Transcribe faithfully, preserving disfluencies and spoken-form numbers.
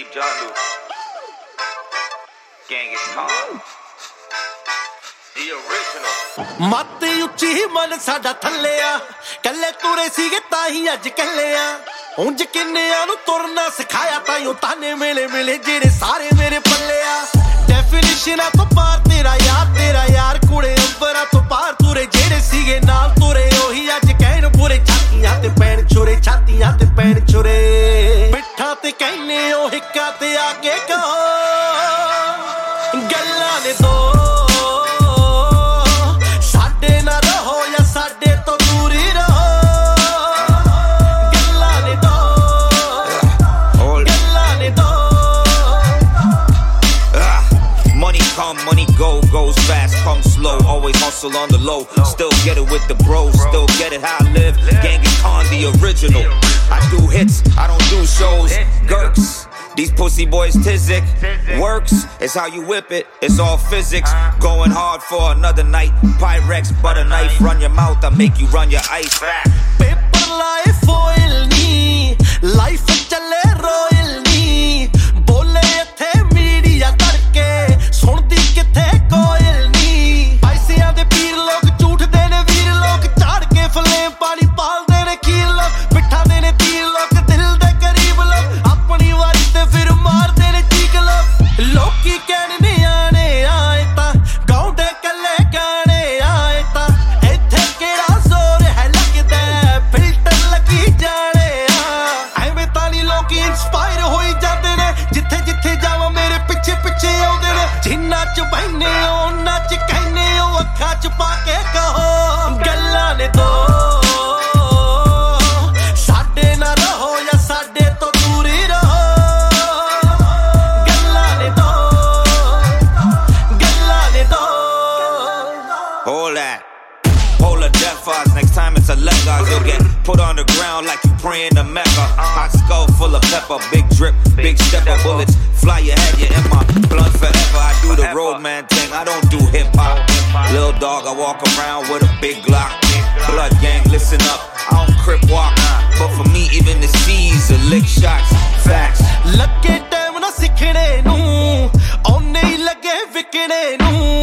Jandu, Genghis Khan, the original. ਮਾਤੇ ਉੱਚੀ ਮਨ ਸਾਡਾ ਥੱਲਿਆ ਕੱਲੇ ਤੁਰੇ ਸੀਗੇ ਤਾਂ ਹੀ ਅੱਜ ਕੱਲਿਆ ਉਂਝ ਕਿੰਨਿਆਂ ਨੂੰ ਤੁਰਨਾ ਸਿਖਾਇਆ ਤਾਈਓ ਤਾਨੇ ਮਿਲੇ ਮਿਲੇ ਜਿਹੜੇ ਸਾਰੇ ਮੇਰੇ ਪੱਲਿਆ ਡੈਫੀਨੇਸ਼ਨਾਂ ਤੋਂ ਪਾਰ ਤੇਰਾ ਯਾਰ ਤੇਰਾ ਯਾਰ ਕੁੜੇ ਅੰਬਰਾਂ ਤੋਂ ਪਾਰ ਤੁਰੇ ਜਿਹੜੇ ਸੀਗੇ ਨਾਲ ਤੁਰੇ ਉਹੀ ਅੱਜ ਕਹਿਣ ਬੁਰੇ ਛਾਤੀਆਂ ਤੇ ਪੈਣ ਛੁਰੇ ਛਾਤੀਆਂ ਤੇ ਪੈਣ ਛੁਰੇ ਪਿੱਠਾਂ ਤੇ ਕਹਿੰਨੇ ਉਹ ਹਿੱਕਾਂ ਤੇ ਆ ਕੇ ਕਹੋ ਗੱਲਾਂ ਨੇ ਦੋ Money go, goes fast, comes slow. Always hustle on the low. Still get it with the bros. Still get it how I live. Genghis Khan, the original. I do hits, I don't do shows. Gurks, these pussy boys tizic. Works, it's how you whip it. It's all physics. Going hard for another night. Pyrex, butter knife. Run your mouth, I make you run your ice. Paper life foil nee. Life chale royal nee. Bole ethe media tadke. ਸੁਣਦੀ ਕਿੱਥੇ ਕੋਇਲ ਨੀ ਪੈਸਿਆਂ ਦੇ ਪੀਰ ਲੋਕ ਝੂਠਦੇ ਨੇ ਵੀਰ ਲੋਕ ਝਾੜ ਕੇ ਫਲੇਮ ਪਾਣੀ ਪਾਲਦੇ ਨੇ ਖੀਰ ਲੋਕ ਪਿੱਠਾਂ ਦੇ ਨੇ ਤੀਰ ਲੋਕ ਦਿਲ ਦੇ ਕਰੀਬ ਲੋਕ ਆਪਣੀ ਵਾਰੀ ਤੇ ਫਿਰ ਮਾਰਦੇ ਨੇ ਚੀਕ ਲੋਕ ਲੋਕੀ ਕਹਿਣੇ ਆਣੇ ਆਏ ਤਾਂ ਗਾਉਂਦੇ ਕੱਲੇ ਗਾਣੇ ਆਏ ਤਾਂ ਇੱਥੇ ਕਿਹੜਾ ਜ਼ੋਰ ਹੈ ਲੱਗਦਾ ਫਿਲਟਰ ਲੱਗੀ ਜਾਣੇ ਆ ਐਵੇਂ ਤਾਂ ਨੀ ਲੋਕੀ ਇੰਸਪਾਇਰ ਹੋਈ ਜਾਂਦੇ ਨੇ ਜਿੱਥੇ ਜਿੱਥੇ ਜਾਵਾਂ ਮੇਰੇ ਪਿੱਛੇ ਪਿੱਛੇ ਆਉਂਦੇ ਨੇ ਜਿੰਨਾ ਚ ਬਹਿਨੇ ਉਹਨਾਂ ਚ ਕਹਿੰਨੇ ਉਹ ਅੱਖਾਂ ਚ ਪਾ ਕੇ ਕਹੋ ਗੱਲਾਂ ਨੇ ਦੋ ਸਾਡੇ ਨਾਲ ਰਹੋ ਜਾਂ ਸਾਡੇ ਤੋਂ ਦੂਰ ਹੀ ਰਹੋ ਗੱਲਾਂ ਨੇ ਦੋ ਗੱਲਾਂ ਨੇ ਦੋ Hold that. Hold a death odds. Next time it's a leg odds. You'll get put on the ground like you praying to Mecca. Hot skull full of pepper. Big drip, big stepper. Bullets fly your head. You're in my blood forever. I do the roadman thing. I don't do hip hop. Little dog, I walk around with a big Glock. Blood gang, listen up. I don't crip walk. But for me, even the C's are lick shots. Facts. ਲੱਗੇ time ਨਾ ਸਿੱਖਣੇ ਨੂੰ ਉਹਨੇ ਹੀ ਲੱਗੇ ਵਿਕਣੇ ਨੂੰ